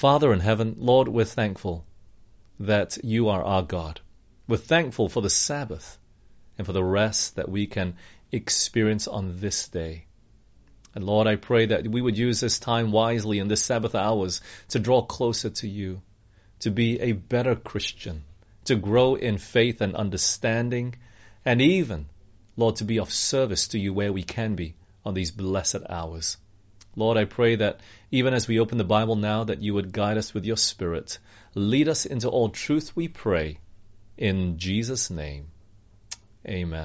Father in heaven, Lord, we're thankful that you are our God. We're thankful for the Sabbath and for the rest that we can experience on this day. And Lord, I pray that we would use this time wisely in the Sabbath hours to draw closer to you, to be a better Christian, to grow in faith and understanding, and even, Lord, to be of service to you where we can be on these blessed hours. Lord, I pray that even as we open the Bible now, that you would guide us with your Spirit. Lead us into all truth, we pray. In Jesus' name, amen.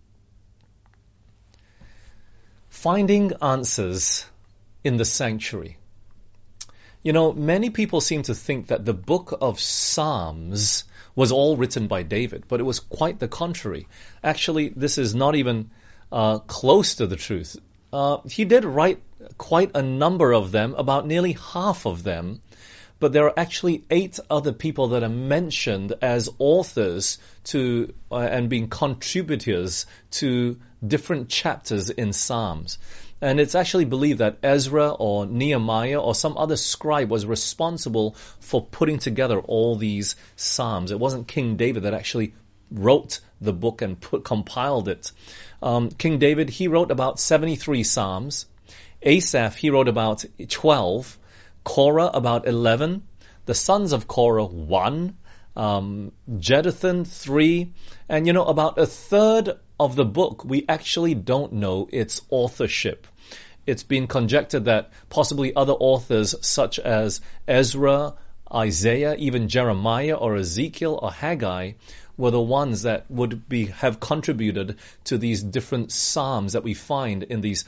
Finding answers in the sanctuary. You know, many people seem to think that the book of Psalms was all written by David, but it was quite the contrary. Actually, this is not even close to the truth. He did write quite a number of them, about nearly half of them, but there are actually 8 other people that are mentioned as authors to and being contributors to different chapters in Psalms. And it's actually believed that Ezra or Nehemiah or some other scribe was responsible for putting together all these Psalms. It wasn't King David that actually wrote the book and compiled it. King David, he wrote about 73 Psalms. Asaph, he wrote about 12. Korah, about 11. The sons of Korah, 1. Jeduthun, 3. And about a third of the book, we actually don't know its authorship. It's been conjectured that possibly other authors such as Ezra, Isaiah, even Jeremiah or Ezekiel or Haggai were the ones that would have contributed to these different psalms that we find in these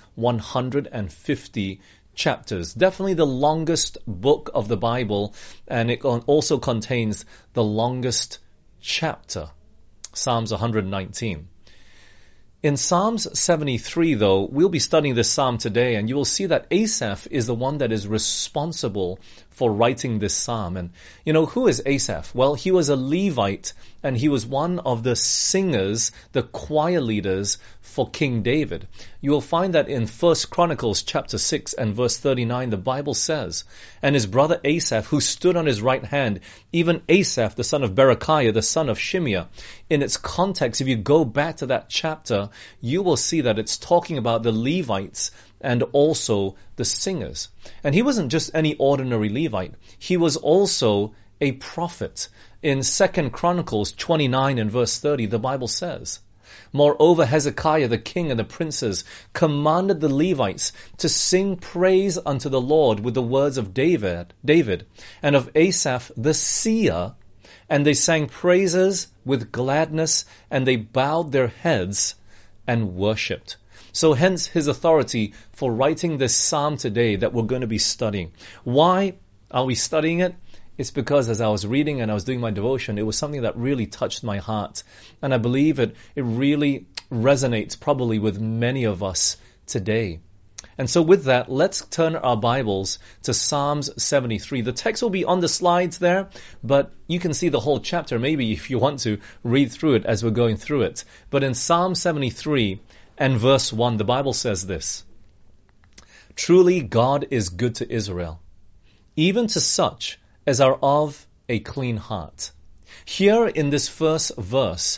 150 chapters. Definitely the longest book of the Bible, and it also contains the longest chapter, Psalms 119. In Psalms 73, though, we'll be studying this psalm today, and you will see that Asaph is the one that is responsible for writing this psalm. And who is Asaph? Well, he was a Levite, and he was one of the singers, the choir leaders for King David. You will find that in 1 Chronicles chapter 6 and verse 39, the Bible says, "And his brother Asaph, who stood on his right hand, even Asaph, the son of Berechiah, the son of Shimeah." In its context, if you go back to that chapter, you will see that it's talking about the Levites and also the singers. And he wasn't just any ordinary Levite. He was also a prophet. In 2 Chronicles 29 and verse 30, the Bible says, "Moreover, Hezekiah the king and the princes commanded the Levites to sing praise unto the Lord with the words of David, and of Asaph the seer, and they sang praises with gladness, and they bowed their heads and worshipped." So hence his authority for writing this psalm today that we're going to be studying. Why are we studying it? It's because as I was reading and I was doing my devotion, it was something that really touched my heart. And I believe it really resonates probably with many of us today. And so with that, let's turn our Bibles to Psalms 73. The text will be on the slides there, but you can see the whole chapter maybe if you want to read through it as we're going through it. But in Psalm 73 and verse 1, the Bible says this: "Truly God is good to Israel, even to such as are of a clean heart." Here in this first verse,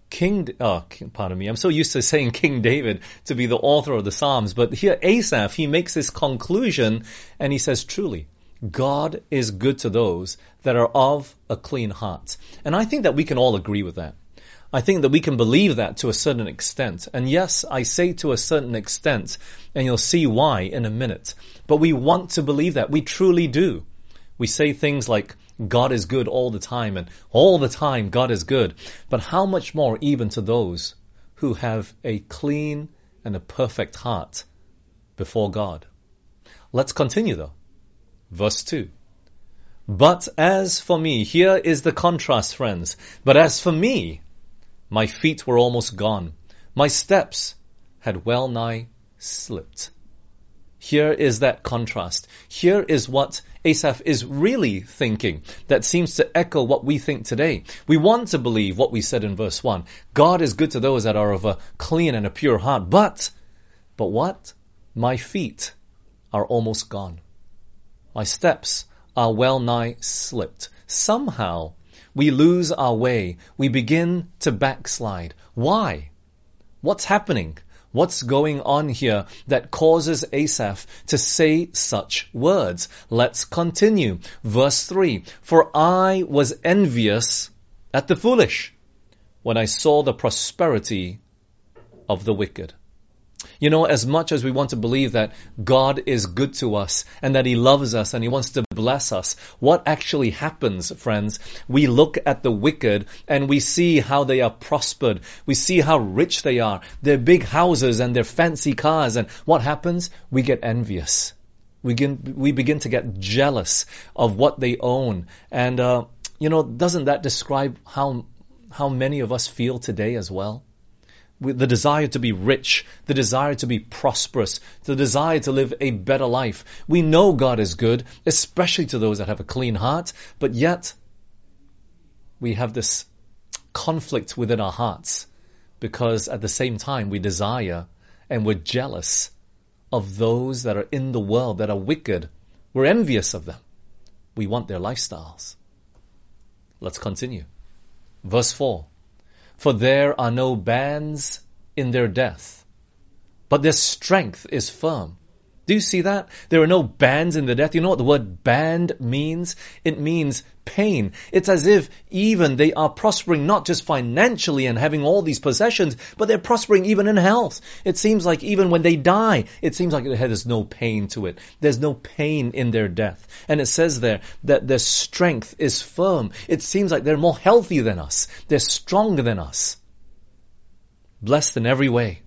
I'm so used to saying King David to be the author of the Psalms, but here Asaph, he makes this conclusion and he says, truly, God is good to those that are of a clean heart. And I think that we can all agree with that. I think that we can believe that to a certain extent. And yes, I say to a certain extent, and you'll see why in a minute. But we want to believe that. We truly do. We say things like, God is good all the time, and all the time God is good. But how much more even to those who have a clean and a perfect heart before God? Let's continue though. Verse 2. "But as for me," here is the contrast, friends. "But as for me, my feet were almost gone. My steps had well nigh slipped." Here is that contrast. Here is what Asaph is really thinking that seems to echo what we think today. We want to believe what we said in verse 1. God is good to those that are of a clean and a pure heart. But what? My feet are almost gone. My steps are well nigh slipped. Somehow we lose our way. We begin to backslide. Why? What's happening? What's going on here that causes Asaph to say such words? Let's continue. Verse 3. For I was envious at the foolish when I saw the prosperity of the wicked. You know, as much as we want to believe that God is good to us and that He loves us and He wants to bless us, what actually happens, friends? We look at the wicked and we see how they are prospered. We see how rich they are, their big houses and their fancy cars. And what happens? We get envious. We begin to get jealous of what they own. And, doesn't that describe how many of us feel today as well? The desire to be rich, the desire to be prosperous, the desire to live a better life. We know God is good, especially to those that have a clean heart, but yet we have this conflict within our hearts because at the same time we desire and we're jealous of those that are in the world that are wicked. We're envious of them. We want their lifestyles. Let's continue. Verse 4. For there are no bands in their death, but their strength is firm. Do you see that? There are no bands in their death. You know what the word band means? It means pain. It's as if even they are prospering not just financially and having all these possessions, but they're prospering even in health. It seems like even when they die, it seems like there's no pain to it. There's no pain in their death. And it says there that their strength is firm. It seems like they're more healthy than us. They're stronger than us. Blessed in every way.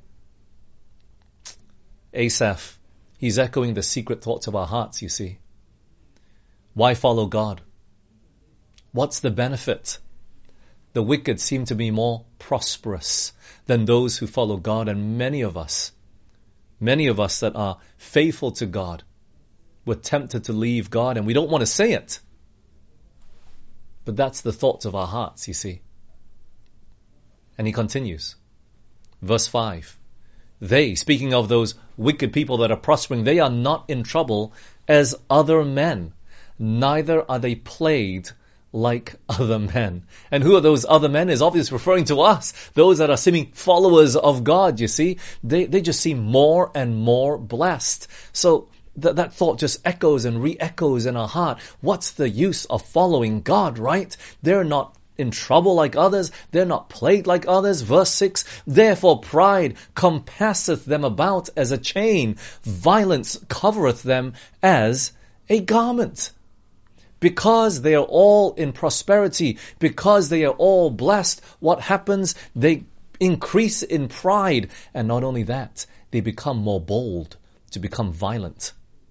Asaph, he's echoing the secret thoughts of our hearts, you see. Why follow God? What's the benefit? The wicked seem to be more prosperous than those who follow God, and many of us that are faithful to God, we're tempted to leave God and we don't want to say it. But that's the thoughts of our hearts, you see. And he continues. Verse 5. They, speaking of those wicked people that are prospering, they are not in trouble as other men, neither are they plagued like other men. And who are those other men is obviously referring to us, those that are seeming followers of God, you see. They just seem more and more blessed. So that thought just echoes and re-echoes in our heart. What's the use of following God, right? They're not in trouble like others. They're not plagued like others. Verse 6, therefore pride compasseth them about as a chain. Violence covereth them as a garment. Because they are all in prosperity, because they are all blessed, what happens? They increase in pride. And not only that, they become more bold to become violent.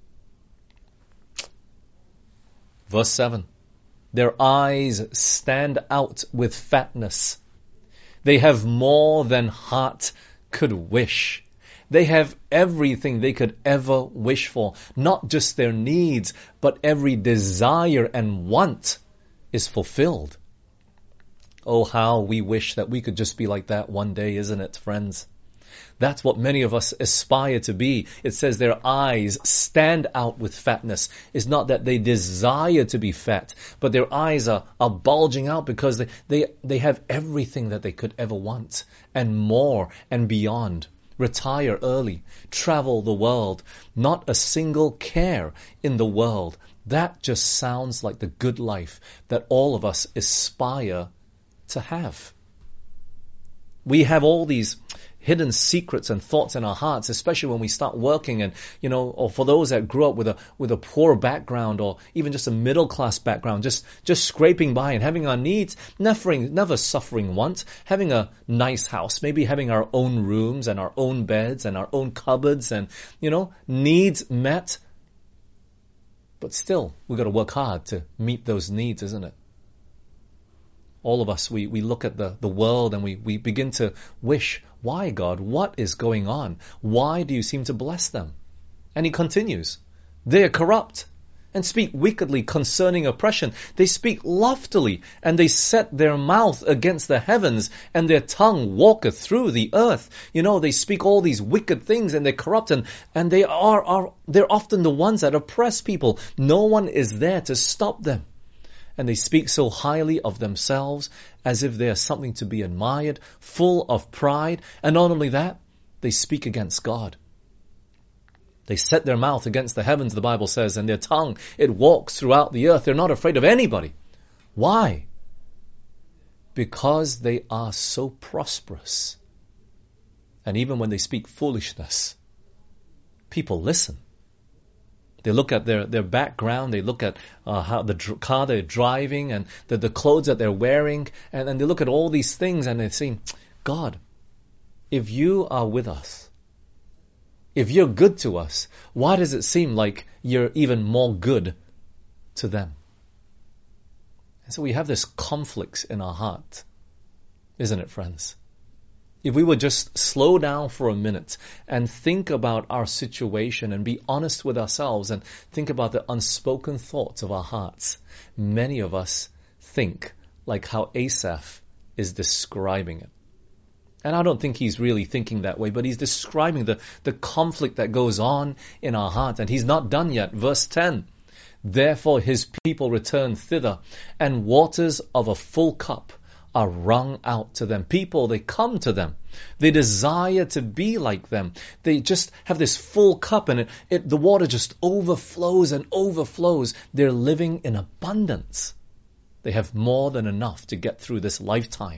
Verse 7. Their eyes stand out with fatness. They have more than heart could wish. They have everything they could ever wish for. Not just their needs, but every desire and want is fulfilled. Oh, how we wish that we could just be like that one day, isn't it, friends? That's what many of us aspire to be. It says their eyes stand out with fatness. It's not that they desire to be fat, but their eyes are bulging out because they have everything that they could ever want and more and beyond. Retire early, travel the world, not a single care in the world. That just sounds like the good life that all of us aspire to have. We have all these hidden secrets and thoughts in our hearts, especially when we start working and, or for those that grew up with a poor background or even just a middle class background, just scraping by and having our needs, never suffering want, having a nice house, maybe having our own rooms and our own beds and our own cupboards and, needs met. But still, we've got to work hard to meet those needs, isn't it? All of us, we look at the world and we begin to wish, why God? What is going on? Why do you seem to bless them? And he continues, they are corrupt and speak wickedly concerning oppression. They speak loftily, and they set their mouth against the heavens, and their tongue walketh through the earth. They speak all these wicked things, and they're corrupt, and they're often the ones that oppress people. No one is there to stop them. And they speak so highly of themselves as if they are something to be admired, full of pride. And not only that, they speak against God. They set their mouth against the heavens, the Bible says, and their tongue, it walks throughout the earth. They're not afraid of anybody. Why? Because they are so prosperous. And even when they speak foolishness, people listen. They look at their background, they look at how the car they're driving and the clothes that they're wearing, and they look at all these things and they say, God, if you are with us, if you're good to us, why does it seem like you're even more good to them? And so we have this conflict in our heart, isn't it, friends? If we would just slow down for a minute and think about our situation and be honest with ourselves and think about the unspoken thoughts of our hearts, many of us think like how Asaph is describing it. And I don't think he's really thinking that way, but he's describing the conflict that goes on in our heart. And he's not done yet. Verse 10, therefore his people return thither, and waters of a full cup are wrung out to them. People, they come to them. They desire to be like them. They just have this full cup, and the water just overflows and overflows. They're living in abundance. They have more than enough to get through this lifetime.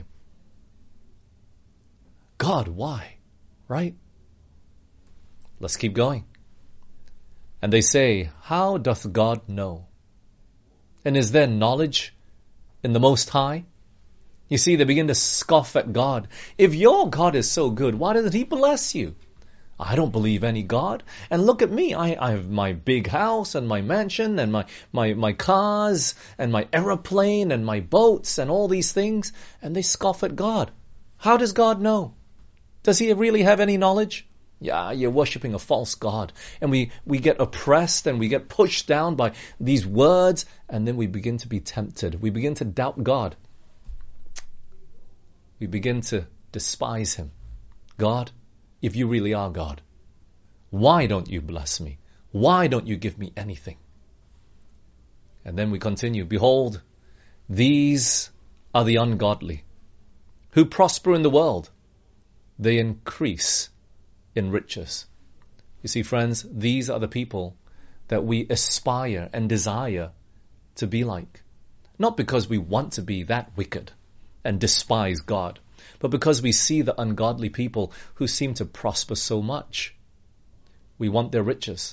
God, why? Right? Let's keep going. And they say, how doth God know? And is there knowledge in the Most High? You see, they begin to scoff at God. If your God is so good, why doesn't He bless you? I don't believe any God. And look at me. I have my big house and my mansion and my cars and my aeroplane and my boats and all these things. And they scoff at God. How does God know? Does He really have any knowledge? Yeah, you're worshipping a false God. And we get oppressed and we get pushed down by these words, and then we begin to be tempted. We begin to doubt God. We begin to despise Him. God, if you really are God, why don't you bless me? Why don't you give me anything? And then we continue. Behold, these are the ungodly who prosper in the world. They increase in riches. You see, friends, these are the people that we aspire and desire to be like. Not because we want to be that wicked and despise God, but because we see the ungodly people who seem to prosper so much. We want their riches.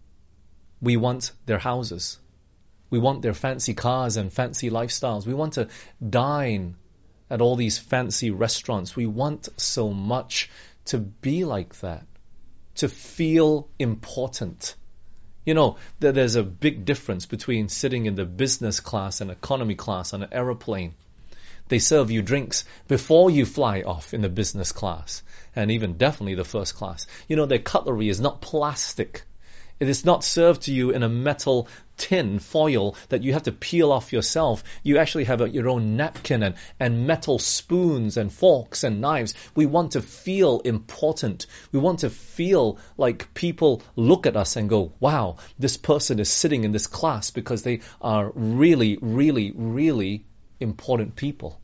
We want their houses. We want their fancy cars and fancy lifestyles. We want to dine at all these fancy restaurants. We want so much to be like that, to feel important. You know, there's a big difference between sitting in the business class and economy class on an aeroplane. They serve you drinks before you fly off in the business class, and even definitely the first class. You know, their cutlery is not plastic. It is not served to you in a metal tin foil that you have to peel off yourself. You actually have your own napkin and metal spoons and forks and knives. We want to feel important. We want to feel like people look at us and go, wow, this person is sitting in this class because they are really, really, really important people.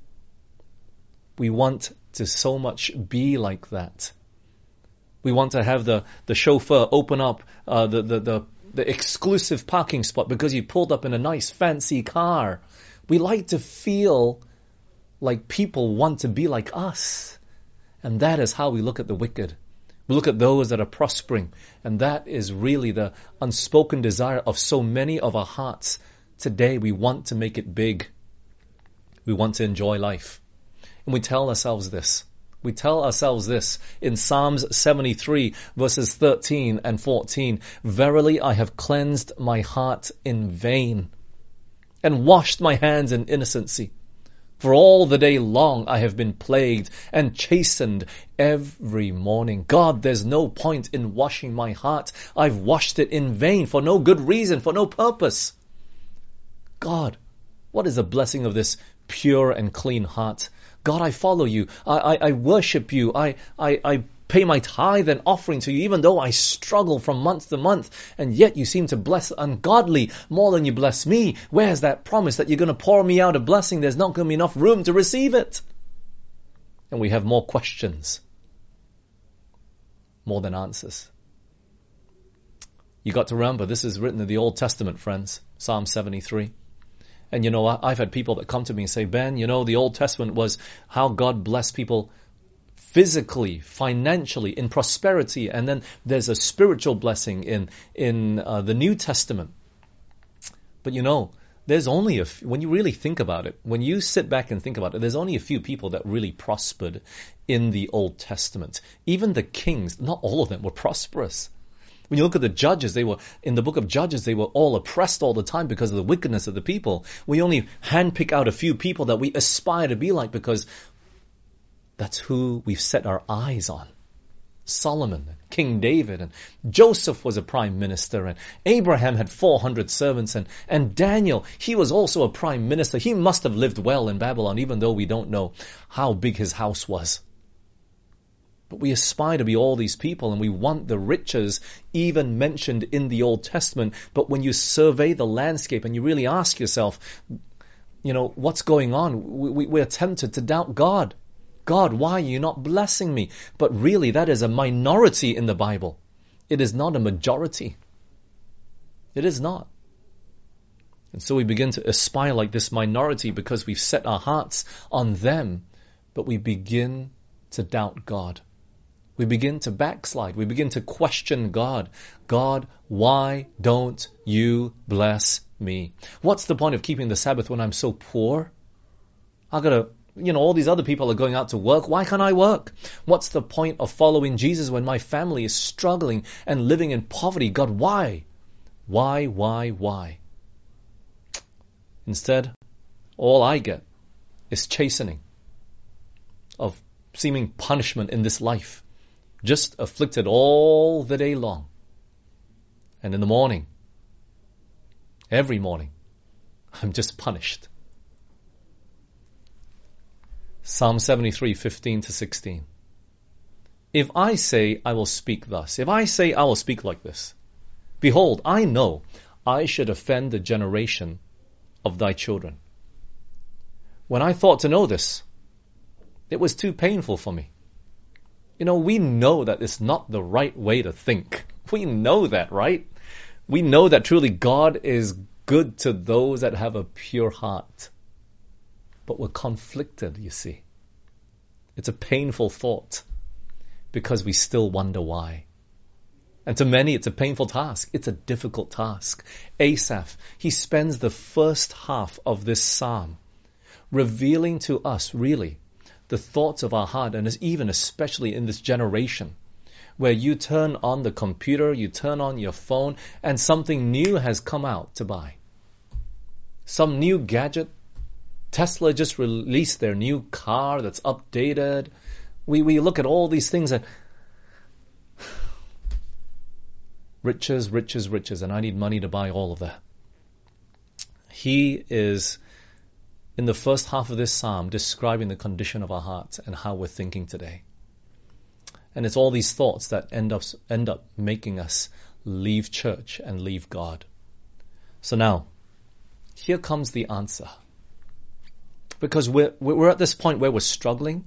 We want to so much be like that. We want to have the chauffeur open up the exclusive parking spot because you pulled up in a nice fancy car. We like to feel like people want to be like us. And that is how we look at the wicked. We look at those that are prospering. And that is really the unspoken desire of so many of our hearts. Today we want to make it big. We want to enjoy life. And we tell ourselves this. We tell ourselves this in Psalms 73 verses 13 and 14. Verily I have cleansed my heart in vain and washed my hands in innocency. For all the day long I have been plagued and chastened every morning. God, there's no point in washing my heart. I've washed it in vain, for no good reason, for no purpose. God, what is the blessing of this pure and clean heart? God, I follow you. I worship you. I pay my tithe and offering to you, even though I struggle from month to month, and yet you seem to bless ungodly more than you bless me. Where's that promise that you're going to pour me out a blessing? There's not going to be enough room to receive it. And we have more questions, more than answers. You got to remember, this is written in the Old Testament, friends, Psalm 73. And you know, I've had people that come to me and say, Ben, you know, the Old Testament was how God blessed people physically, financially, in prosperity, and then there's a spiritual blessing in the New Testament. But you know, there's only when you really think about it, when you sit back and think about it, there's only a few people that really prospered in the Old Testament. Even the kings, not all of them were prosperous. When you look at the judges, in the book of Judges, they were all oppressed all the time because of the wickedness of the people. We only handpick out a few people that we aspire to be like because that's who we've set our eyes on. Solomon, King David, and Joseph was a prime minister, and Abraham had 400 servants, and Daniel, he was also a prime minister. He must have lived well in Babylon, even though we don't know how big his house was. But we aspire to be all these people, and we want the riches even mentioned in the Old Testament. But when you survey the landscape and you really ask yourself, you know, what's going on? We're tempted to doubt God. God, why are you not blessing me? But really, that is a minority in the Bible. It is not a majority. It is not. And so we begin to aspire like this minority because we've set our hearts on them, but we begin to doubt God. We begin to backslide. We begin to question God. God, why don't you bless me? What's the point of keeping the Sabbath when I'm so poor? All these other people are going out to work. Why can't I work? What's the point of following Jesus when my family is struggling and living in poverty? God, why? Why? Instead, all I get is chastening of seeming punishment in this life. Just afflicted all the day long. And in the morning, every morning, I'm just punished. Psalm 73, 15 to 16. If I say I will speak thus, if I say I will speak like this, behold, I know I should offend the generation of thy children. When I thought to know this, it was too painful for me. You know, we know that it's not the right way to think. We know that, right? We know that truly God is good to those that have a pure heart. But we're conflicted, you see. It's a painful thought because we still wonder why. And to many, it's a painful task. It's a difficult task. Asaph, he spends the first half of this psalm revealing to us, really, the thoughts of our heart, and even especially in this generation, where you turn on the computer, you turn on your phone, and something new has come out to buy. Some new gadget. Tesla just released their new car that's updated. We look at all these things and riches, and I need money to buy all of that. He is, in the first half of this psalm, describing the condition of our hearts and how we're thinking today. And it's all these thoughts that end up making us leave church and leave God. So now, here comes the answer. Because we're at this point where we're struggling.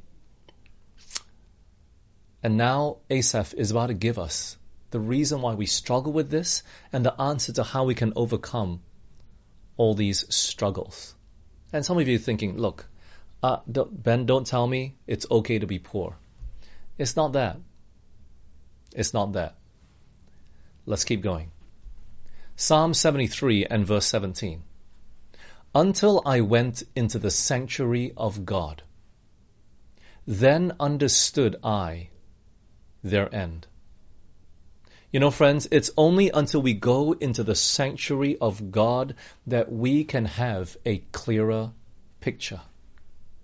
And now Asaph is about to give us the reason why we struggle with this and the answer to how we can overcome all these struggles. And some of you are thinking, look, Ben, don't tell me it's okay to be poor. It's not that. It's not that. Let's keep going. Psalm 73 and verse 17. Until I went into the sanctuary of God, then understood I their end. You know, friends, it's only until we go into the sanctuary of God that we can have a clearer picture.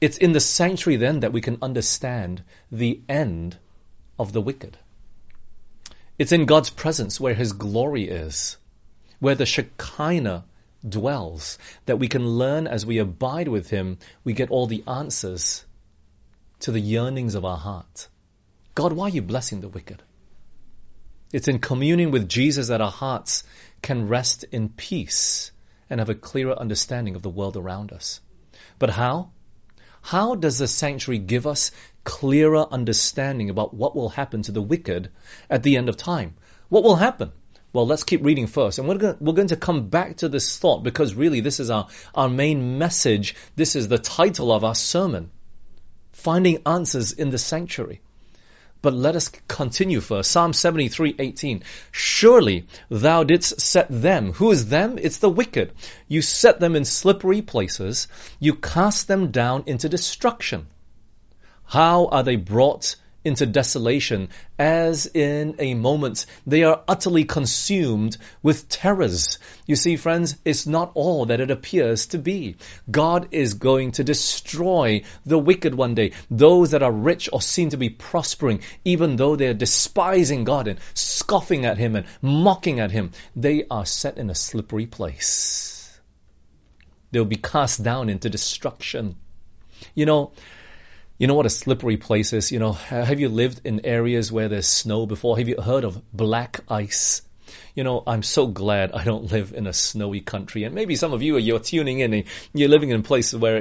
It's in the sanctuary then that we can understand the end of the wicked. It's in God's presence where His glory is, where the Shekinah dwells, that we can learn as we abide with Him, we get all the answers to the yearnings of our heart. God, why are you blessing the wicked? It's in communion with Jesus that our hearts can rest in peace and have a clearer understanding of the world around us. But how? How does the sanctuary give us clearer understanding about what will happen to the wicked at the end of time? What will happen? Well, let's keep reading first. And we're going to come back to this thought because really this is our main message. This is the title of our sermon. Finding answers in the sanctuary. But let us continue first. Psalm 73:18. Surely thou didst set them. Who is them? It's the wicked. You set them in slippery places. You cast them down into destruction. How are they brought into desolation? As in a moment, they are utterly consumed with terrors. You see, friends, it's not all that it appears to be. God is going to destroy the wicked one day. Those that are rich or seem to be prospering, even though they are despising God and scoffing at Him and mocking at Him, they are set in a slippery place. They'll be cast down into destruction. You know what a slippery place is? Have you lived in areas where there's snow before? Have you heard of black ice? I'm so glad I don't live in a snowy country. And maybe some of you're tuning in and you're living in places where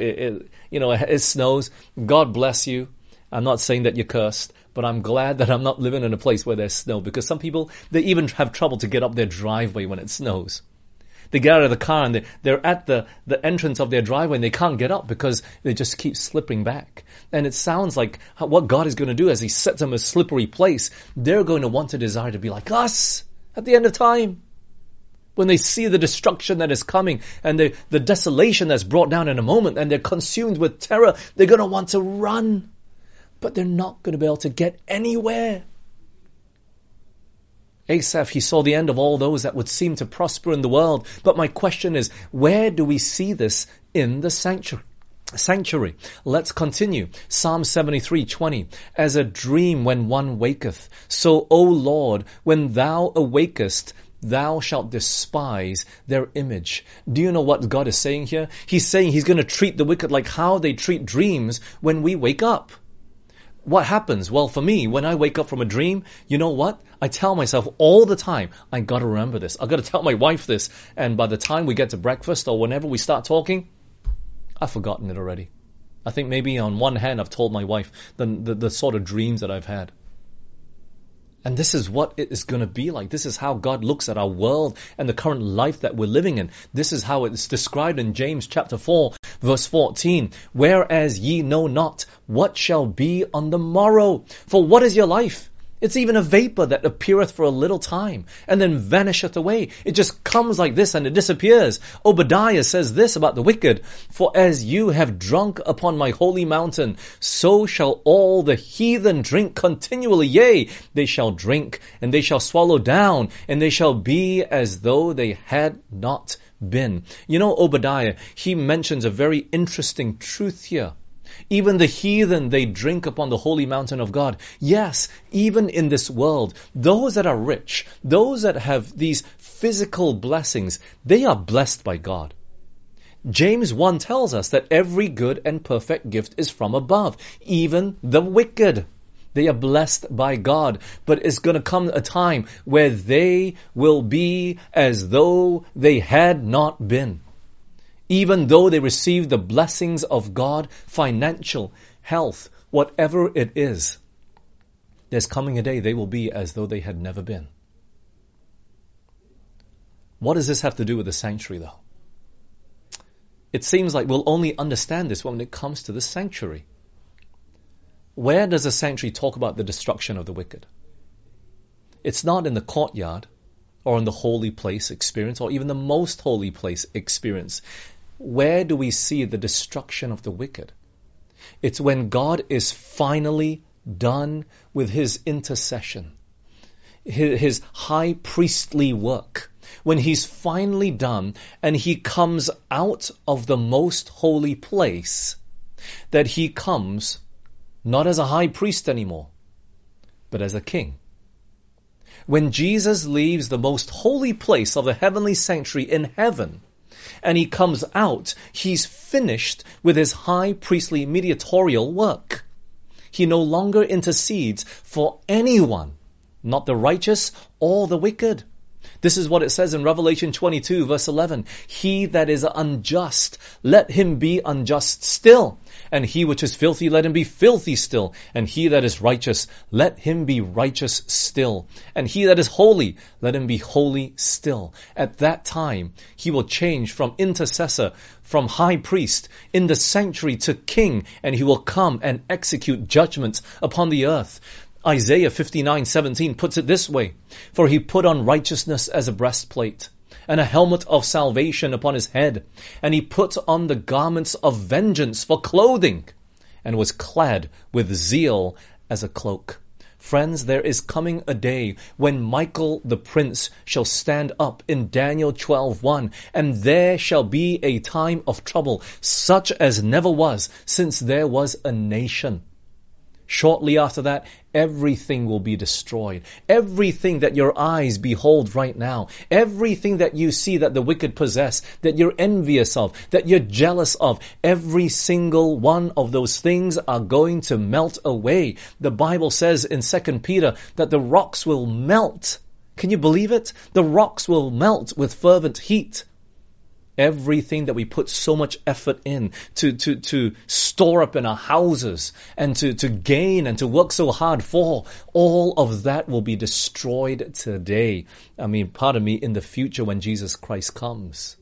it snows. God bless you. I'm not saying that you're cursed, but I'm glad that I'm not living in a place where there's snow, because some people, they even have trouble to get up their driveway when it snows. They get out of the car and they're at the entrance of their driveway and they can't get up because they just keep slipping back. And it sounds like what God is going to do as He sets them in a slippery place. They're going to want to desire to be like us at the end of time. When they see the destruction that is coming and the desolation that's brought down in a moment and they're consumed with terror, they're going to want to run. But they're not going to be able to get anywhere. Asaph, he saw the end of all those that would seem to prosper in the world. But my question is, where do we see this in the sanctuary? Let's continue. Psalm 73:20. As a dream when one waketh, so, O Lord, when thou awakest, thou shalt despise their image. Do you know what God is saying here? He's saying He's going to treat the wicked like how they treat dreams when we wake up. What happens? Well, for me, when I wake up from a dream, you know what? I tell myself all the time, I got to remember this. I got to tell my wife this. And by the time we get to breakfast or whenever we start talking, I've forgotten it already. I think maybe on one hand I've told my wife the sort of dreams that I've had. And this is what it is going to be like. This is how God looks at our world and the current life that we're living in. This is how it's described in James chapter 4, verse 14. Whereas ye know not what shall be on the morrow. For what is your life? It's even a vapor that appeareth for a little time and then vanisheth away. It just comes like this and it disappears. Obadiah says this about the wicked. For as you have drunk upon my holy mountain, so shall all the heathen drink continually. Yea, they shall drink and they shall swallow down and they shall be as though they had not been. Obadiah, he mentions a very interesting truth here. Even the heathen, they drink upon the holy mountain of God. Yes, even in this world, those that are rich, those that have these physical blessings, they are blessed by God. James 1 tells us that every good and perfect gift is from above, even the wicked. They are blessed by God, but it's going to come a time where they will be as though they had not been. Even though they receive the blessings of God, financial, health, whatever it is, there's coming a day they will be as though they had never been. What does this have to do with the sanctuary, though? It seems like we'll only understand this when it comes to the sanctuary. Where does the sanctuary talk about the destruction of the wicked? It's not in the courtyard or in the holy place experience or even the most holy place experience. Where do we see the destruction of the wicked? It's when God is finally done with His intercession, His high priestly work. When He's finally done and He comes out of the most holy place, that he comes not as a high priest anymore, but as a king. When Jesus leaves the most holy place of the heavenly sanctuary in heaven, and he comes out, he's finished with his high priestly mediatorial work. He no longer intercedes for anyone, not the righteous or the wicked. This is what it says in Revelation 22 verse 11. He that is unjust, let him be unjust still. And he which is filthy, let him be filthy still. And he that is righteous, let him be righteous still. And he that is holy, let him be holy still. At that time, he will change from intercessor, from high priest, in the sanctuary to king, and he will come and execute judgment upon the earth. Isaiah 59:17 puts it this way, for he put on righteousness as a breastplate, and a helmet of salvation upon his head, and he put on the garments of vengeance for clothing, and was clad with zeal as a cloak. Friends, there is coming a day when Michael the prince shall stand up in Daniel 12:1, and there shall be a time of trouble, such as never was since there was a nation. Shortly after that, everything will be destroyed. Everything that your eyes behold right now, everything that you see that the wicked possess, that you're envious of, that you're jealous of, every single one of those things are going to melt away. The Bible says in 2 Peter that the rocks will melt. Can you believe it? The rocks will melt with fervent heat. Everything that we put so much effort in to store up in our houses and to gain and to work so hard for, all of that will be destroyed today. Pardon me, in the future when Jesus Christ comes.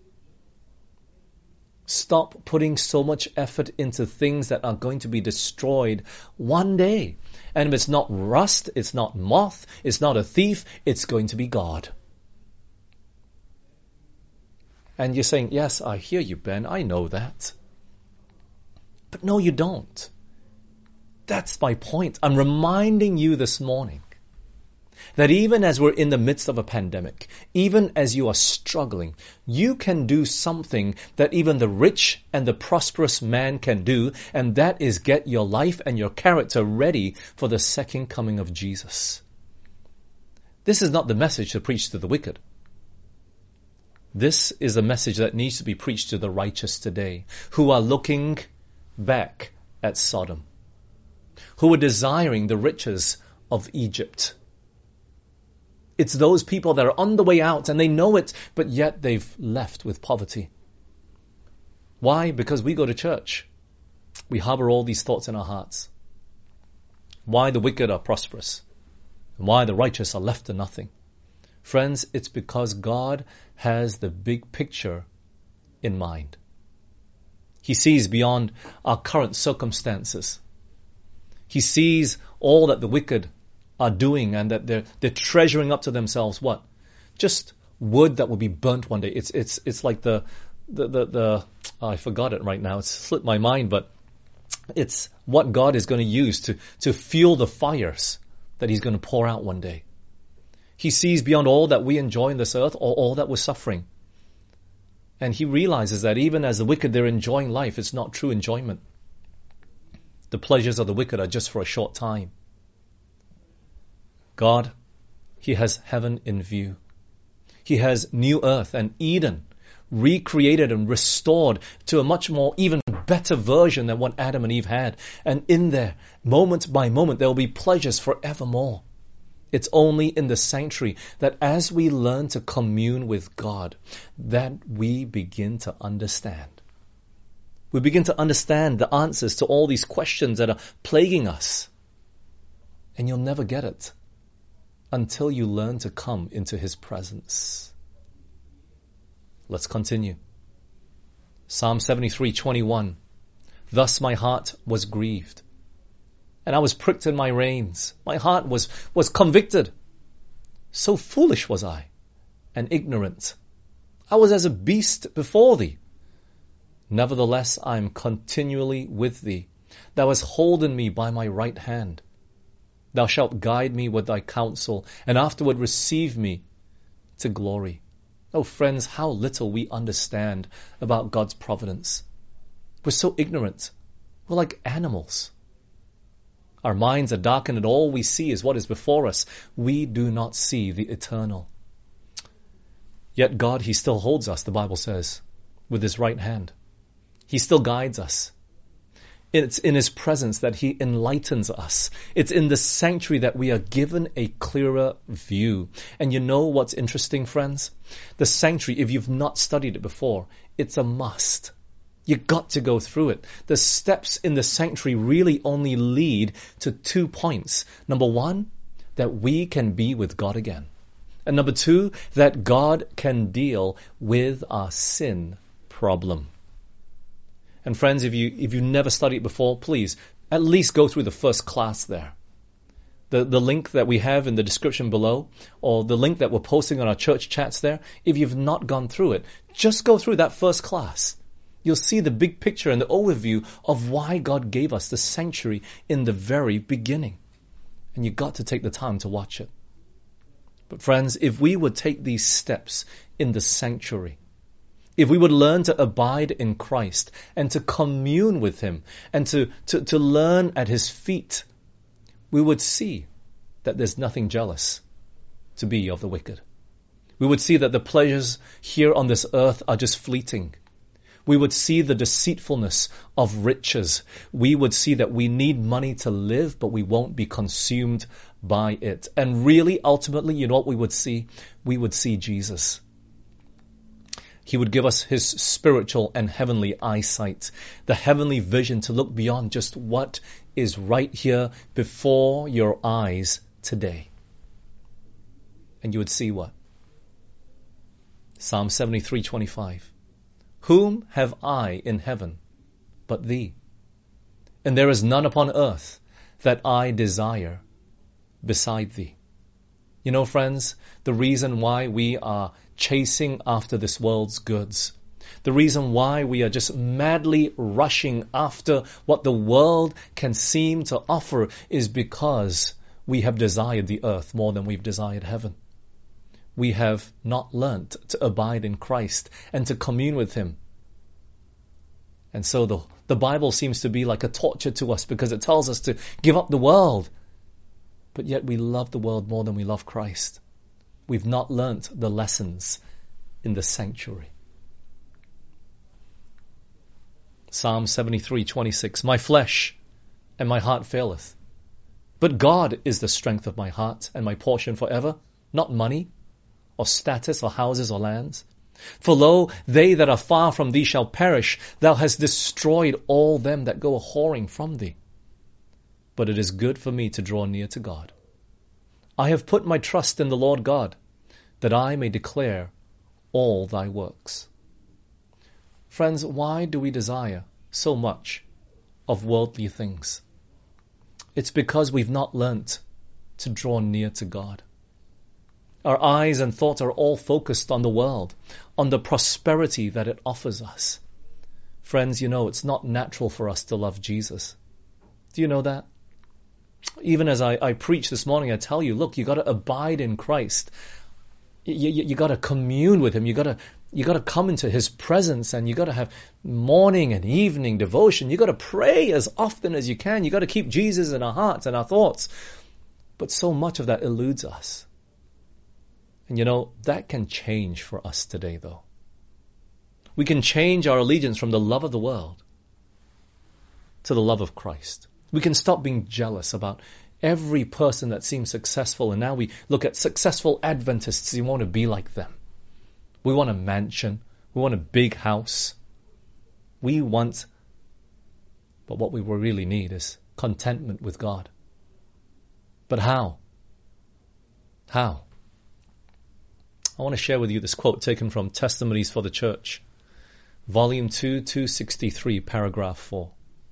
Stop putting so much effort into things that are going to be destroyed one day. And if it's not rust, it's not moth, it's not a thief, it's going to be God. And you're saying, yes, I hear you, Ben, I know that. But no, you don't. That's my point. I'm reminding you this morning that even as we're in the midst of a pandemic, even as you are struggling, you can do something that even the rich and the prosperous man can do, and that is get your life and your character ready for the second coming of Jesus. This is not the message to preach to the wicked. This is a message that needs to be preached to the righteous today, who are looking back at Sodom, who are desiring the riches of Egypt. It's those people that are on the way out and they know it, but yet they've left with poverty. Why? Because we go to church. We harbor all these thoughts in our hearts. Why the wicked are prosperous, and why the righteous are left to nothing. Friends, it's because God has the big picture in mind. He sees beyond our current circumstances. He sees all that the wicked are doing and that they're treasuring up to themselves what? Just wood that will be burnt one day. It's like the I forgot it right now. It's slipped my mind, but it's what God is going to use to fuel the fires that He's going to pour out one day. He sees beyond all that we enjoy in this earth or all that we're suffering. And He realizes that even as the wicked, they're enjoying life. It's not true enjoyment. The pleasures of the wicked are just for a short time. God, He has heaven in view. He has new earth and Eden recreated and restored to a much more, even better version than what Adam and Eve had. And in there, moment by moment, there will be pleasures forevermore. It's only in the sanctuary that as we learn to commune with God, that we begin to understand. We begin to understand the answers to all these questions that are plaguing us. And you'll never get it until you learn to come into His presence. Let's continue. Psalm 73:21. Thus my heart was grieved, and I was pricked in my reins. My heart was convicted. So foolish was I, and ignorant. I was as a beast before Thee. Nevertheless, I am continually with Thee. Thou hast holden me by my right hand. Thou shalt guide me with Thy counsel, and afterward receive me to glory. Oh friends, how little we understand about God's providence. We're so ignorant. We're like animals. Our minds are darkened and all we see is what is before us. We do not see the eternal. Yet God, He still holds us, the Bible says, with His right hand. He still guides us. It's in His presence that He enlightens us. It's in the sanctuary that we are given a clearer view. And you know what's interesting, friends? The sanctuary, if you've not studied it before, it's a must. You got to go through it. The steps in the sanctuary really only lead to 2 points. Number one, that we can be with God again. And number two, that God can deal with our sin problem. And friends, if you never studied before, please at least go through the first class there. The link that we have in the description below, or the link that we're posting on our church chats there, if you've not gone through it, just go through that first class. You'll see the big picture and the overview of why God gave us the sanctuary in the very beginning. And you've got to take the time to watch it. But friends, if we would take these steps in the sanctuary, if we would learn to abide in Christ and to commune with Him and to learn at His feet, we would see that there's nothing jealous to be of the wicked. We would see that the pleasures here on this earth are just fleeting. We would see the deceitfulness of riches. We would see that we need money to live, but we won't be consumed by it. And really, ultimately, you know what we would see? We would see Jesus. He would give us His spiritual and heavenly eyesight, the heavenly vision to look beyond just what is right here before your eyes today. And you would see what? Psalm 73:25. Whom have I in heaven but Thee? And there is none upon earth that I desire beside Thee. You know, friends, the reason why we are chasing after this world's goods, the reason why we are just madly rushing after what the world can seem to offer is because we have desired the earth more than we've desired heaven. We have not learnt to abide in Christ and to commune with Him. And so the Bible seems to be like a torture to us because it tells us to give up the world. But yet we love the world more than we love Christ. We've not learnt the lessons in the sanctuary. Psalm 73:26. My flesh and my heart faileth, but God is the strength of my heart and my portion forever, not money, or status, or houses, or lands. For lo, they that are far from Thee shall perish. Thou hast destroyed all them that go a-whoring from Thee. But it is good for me to draw near to God. I have put my trust in the Lord God, that I may declare all Thy works. Friends, why do we desire so much of worldly things? It's because we've not learnt to draw near to God. Our eyes and thoughts are all focused on the world, on the prosperity that it offers us. Friends, you know, it's not natural for us to love Jesus. Do you know that? Even as I preach this morning, I tell you, look, you got to abide in Christ. You got to commune with Him. You got to come into His presence, and you got to have morning and evening devotion. You got to pray as often as you can. You got to keep Jesus in our hearts and our thoughts. But so much of that eludes us. And you know, that can change for us today, though. We can change our allegiance from the love of the world to the love of Christ. We can stop being jealous about every person that seems successful, and now we look at successful Adventists and want to be like them. We want a mansion. We want a big house. But what we really need is contentment with God. But how? How? I want to share with you this quote taken from Testimonies for the Church, Volume 2, 263, paragraph 4.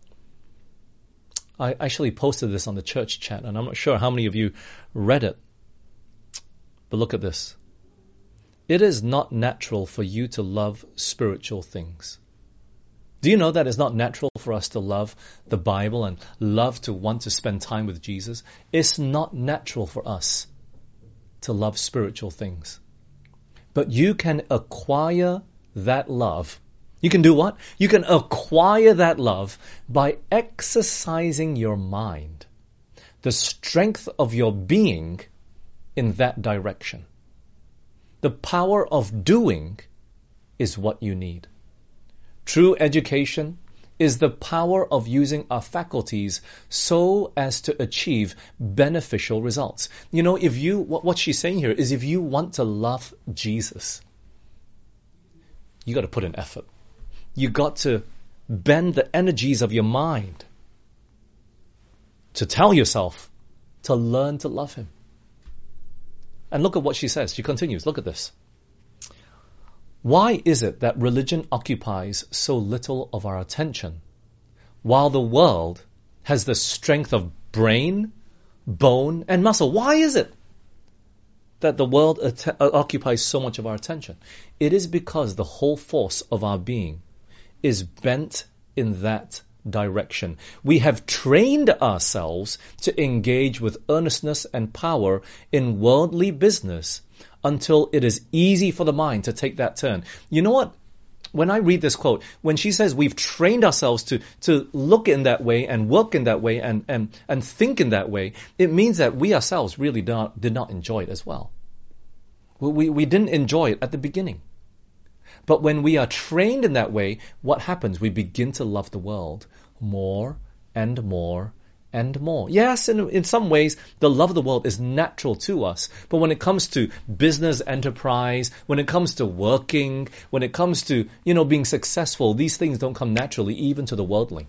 I actually posted this on the church chat, and I'm not sure how many of you read it. But look at this. It is not natural for you to love spiritual things. Do you know that it's not natural for us to love the Bible and love to want to spend time with Jesus? It's not natural for us to love spiritual things. But you can acquire that love You can do what? You can acquire that love by exercising your mind, the strength of your being in that direction. The power of doing is what you need. True education is the power of using our faculties so as to achieve beneficial results. You know, what she's saying here is if you want to love Jesus, you got to put in effort. You got to bend the energies of your mind to tell yourself to learn to love him. And look at what she says. She continues. Look at this. Why is it that religion occupies so little of our attention, while the world has the strength of brain, bone, and muscle? Why is it that the world occupies so much of our attention? It is because the whole force of our being is bent in that direction. We have trained ourselves to engage with earnestness and power in worldly business until it is easy for the mind to take that turn. You know what? When I read this quote, when she says we've trained ourselves to look in that way and work in that way and think in that way, it means that we ourselves really did not enjoy it as well. We didn't enjoy it at the beginning. But when we are trained in that way, what happens? We begin to love the world more and more and more. Yes, in some ways, the love of the world is natural to us. But when it comes to business enterprise, when it comes to working, when it comes to, being successful, these things don't come naturally even to the worldling.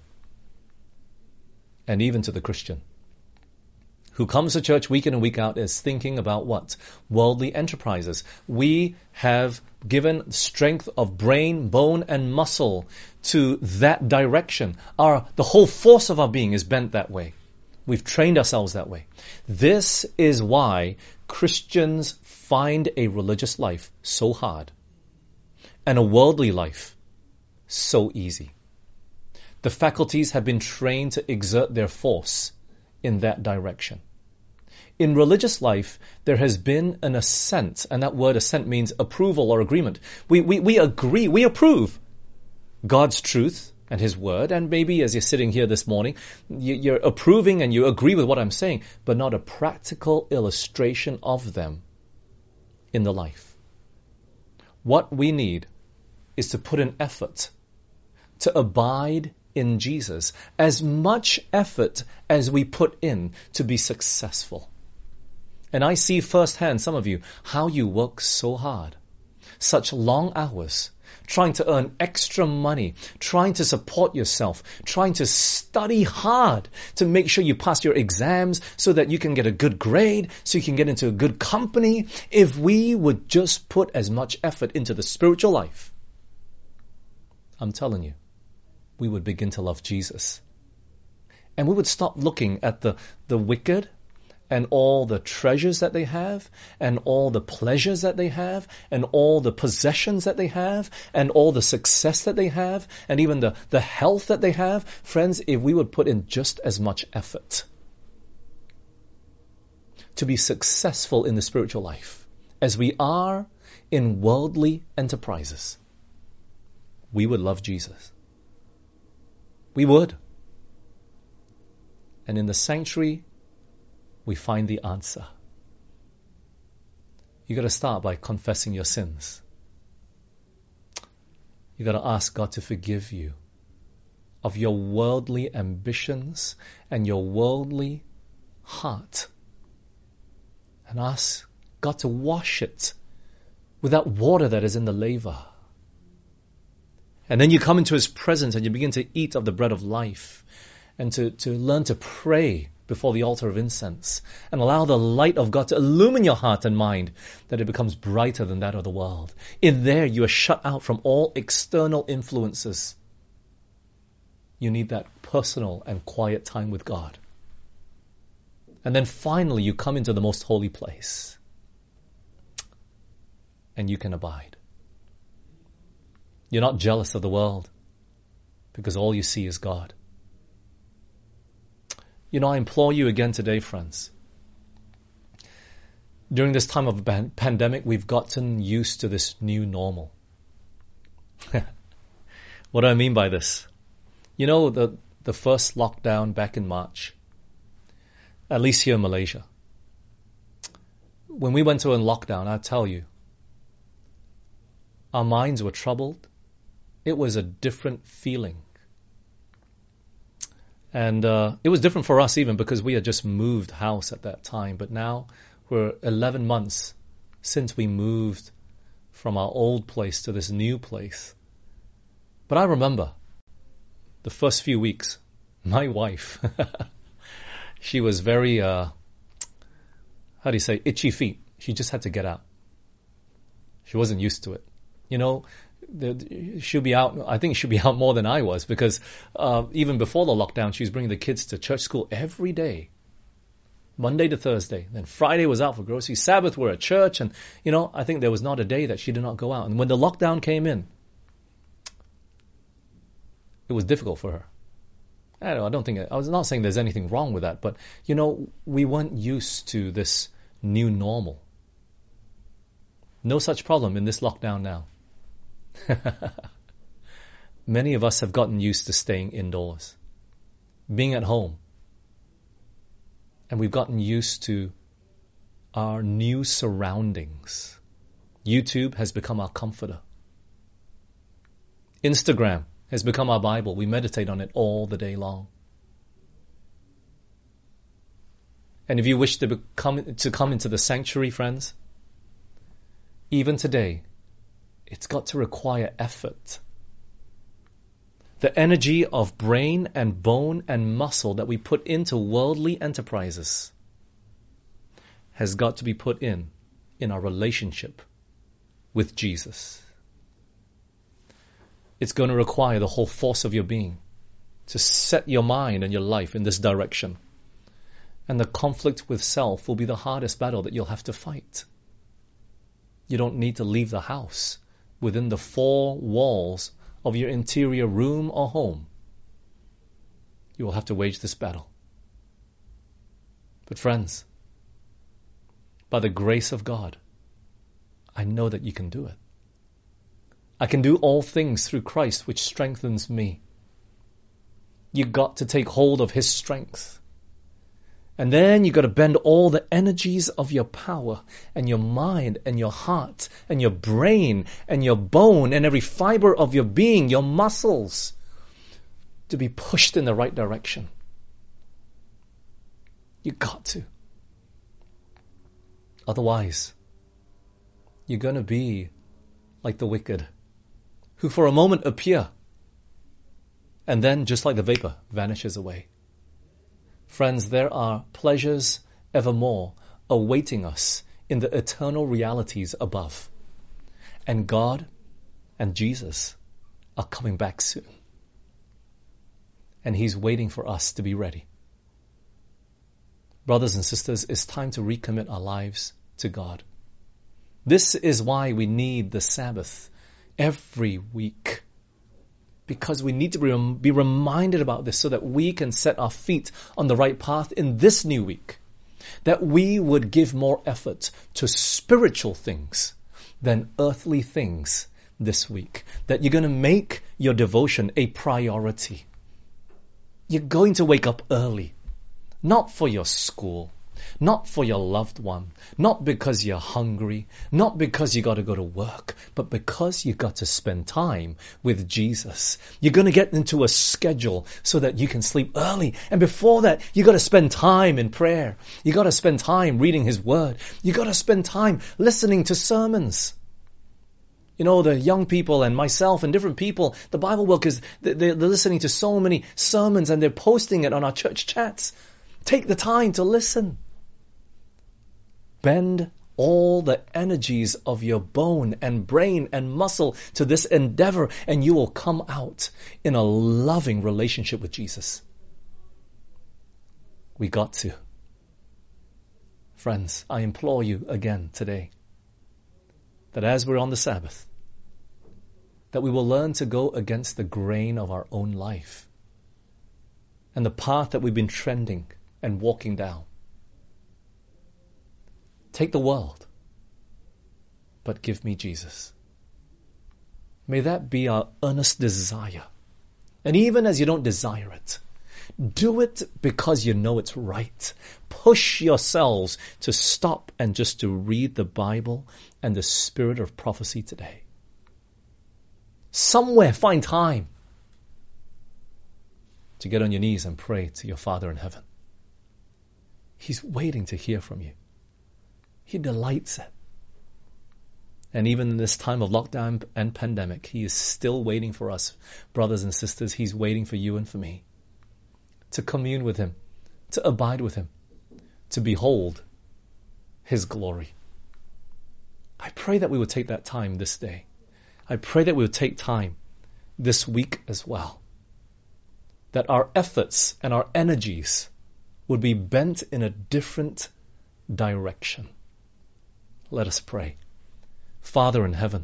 And even to the Christian, who comes to church week in and week out is thinking about what? Worldly enterprises. We have given strength of brain, bone, and muscle to that direction. The whole force of our being is bent that way. We've trained ourselves that way. This is why Christians find a religious life so hard and a worldly life so easy. The faculties have been trained to exert their force in that direction. In religious life, there has been an assent, and that word assent means approval or agreement. We agree, we approve God's truth and His word, and maybe as you're sitting here this morning, you're approving and you agree with what I'm saying, but not a practical illustration of them in the life. What we need is to put in effort to abide in Jesus, as much effort as we put in to be successful. And I see firsthand, some of you, how you work so hard, such long hours, trying to earn extra money, trying to support yourself, trying to study hard to make sure you pass your exams so that you can get a good grade, so you can get into a good company. If we would just put as much effort into the spiritual life, I'm telling you, we would begin to love Jesus. And we would stop looking at the wicked and all the treasures that they have and all the pleasures that they have and all the possessions that they have and all the success that they have and even the health that they have. Friends, if we would put in just as much effort to be successful in the spiritual life as we are in worldly enterprises, we would love Jesus. We would. And in the sanctuary, we find the answer. You got to start by confessing your sins. You got to ask God to forgive you of your worldly ambitions and your worldly heart. And ask God to wash it with that water that is in the laver. And then you come into His presence and you begin to eat of the bread of life and to learn to pray before the altar of incense and allow the light of God to illumine your heart and mind that it becomes brighter than that of the world. In there you are shut out from all external influences. You need that personal and quiet time with God. And then finally you come into the most holy place and you can abide. You're not jealous of the world because all you see is God. I implore you again today, friends. During this time of pandemic, we've gotten used to this new normal. What do I mean by this? You know, the first lockdown back in March, at least here in Malaysia, when we went to a lockdown, I tell you, our minds were troubled. It was a different feeling. And it was different for us even because we had just moved house at that time. But now we're 11 months since we moved from our old place to this new place. But I remember the first few weeks, my wife, she was very, itchy feet. She just had to get out. She wasn't used to it. You know, she'll be out, I think she'll be out more than I was because even before the lockdown, she was bringing the kids to church school every day, Monday to Thursday. Then Friday was out for groceries. Sabbath we're at church. And, you know, I think there was not a day that she did not go out. And when the lockdown came in, it was difficult for her. I was not saying there's anything wrong with that, but, you know, we weren't used to this new normal. No such problem in this lockdown now. Many of us have gotten used to staying indoors, being at home, and we've gotten used to our new surroundings. YouTube has become our comforter. Instagram has become our Bible. We meditate on it all the day long. And if you wish to come into the sanctuary, friends, even today, it's got to require effort. The energy of brain and bone and muscle that we put into worldly enterprises has got to be put in our relationship with Jesus. It's going to require the whole force of your being to set your mind and your life in this direction. And the conflict with self will be the hardest battle that you'll have to fight. You don't need to leave the house within the four walls of your interior room or home. You will have to wage this battle. But friends, by the grace of God, I know that you can do it. I can do all things through Christ, which strengthens me. You got to take hold of His strength. And then you got to bend all the energies of your power and your mind and your heart and your brain and your bone and every fiber of your being, your muscles, to be pushed in the right direction. You got to. Otherwise, you're going to be like the wicked, who for a moment appear and then, just like the vapor, vanishes away. Friends, there are pleasures evermore awaiting us in the eternal realities above. And God and Jesus are coming back soon. And He's waiting for us to be ready. Brothers and sisters, it's time to recommit our lives to God. This is why we need the Sabbath every week. Because we need to be reminded about this so that we can set our feet on the right path in this new week. That we would give more effort to spiritual things than earthly things this week. That you're going to make your devotion a priority. You're going to wake up early. Not for your school. Not for your loved one. Not because you're hungry. Not because you got to go to work. But because you got to spend time with Jesus. You're going to get into a schedule so that you can sleep early. And before that, you got to spend time in prayer. You got to spend time reading His Word. You got to spend time listening to sermons. You know, the young people and myself and different people, the Bible workers, they're listening to so many sermons and they're posting it on our church chats. Take the time to listen. Bend all the energies of your bone and brain and muscle to this endeavor, and you will come out in a loving relationship with Jesus. We got to. Friends, I implore you again today that as we're on the Sabbath, that we will learn to go against the grain of our own life and the path that we've been trending and walking down. Take the world, but give me Jesus. May that be our earnest desire. And even as you don't desire it, do it because you know it's right. Push yourselves to stop and just to read the Bible and the spirit of prophecy today. Somewhere find time to get on your knees and pray to your Father in heaven. He's waiting to hear from you. He delights it. And even in this time of lockdown and pandemic, He is still waiting for us, brothers and sisters. He's waiting for you and for me to commune with Him, to abide with Him, to behold His glory. I pray that we would take that time this day. I pray that we would take time this week as well. That our efforts and our energies would be bent in a different direction. Let us pray. Father in heaven,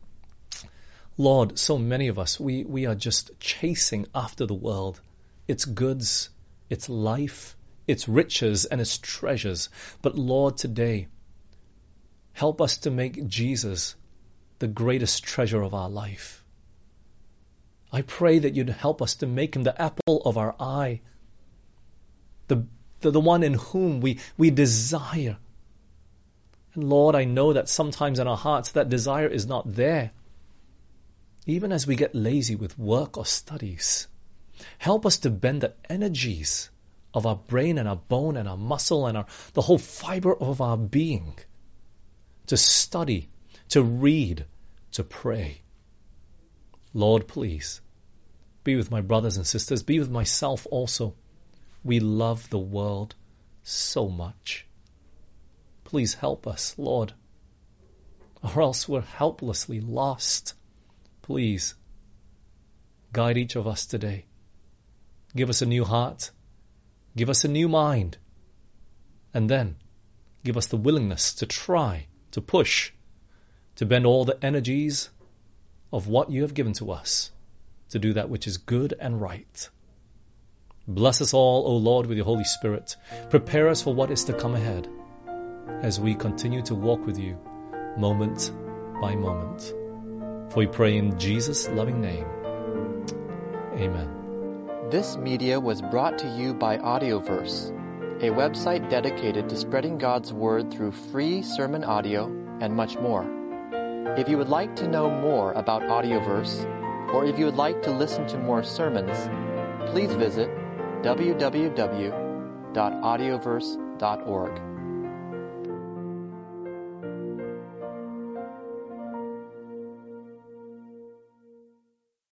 Lord, so many of us, we are just chasing after the world, its goods, its life, its riches, and its treasures. But Lord, today, help us to make Jesus the greatest treasure of our life. I pray that you'd help us to make Him the apple of our eye, the one in whom we desire. And Lord, I know that sometimes in our hearts that desire is not there. Even as we get lazy with work or studies, help us to bend the energies of our brain and our bone and our muscle and the whole fiber of our being to study, to read, to pray. Lord, please, be with my brothers and sisters, be with myself also. We love the world so much. Please help us, Lord, or else we're helplessly lost. Please, guide each of us today. Give us a new heart. Give us a new mind. And then, give us the willingness to try, to push, to bend all the energies of what you have given to us to do that which is good and right. Bless us all, O Lord, with your Holy Spirit. Prepare us for what is to come ahead as we continue to walk with you moment by moment. For we pray in Jesus' loving name. Amen. This media was brought to you by Audioverse, a website dedicated to spreading God's Word through free sermon audio and much more. If you would like to know more about Audioverse, or if you would like to listen to more sermons, please visit www.audioverse.org.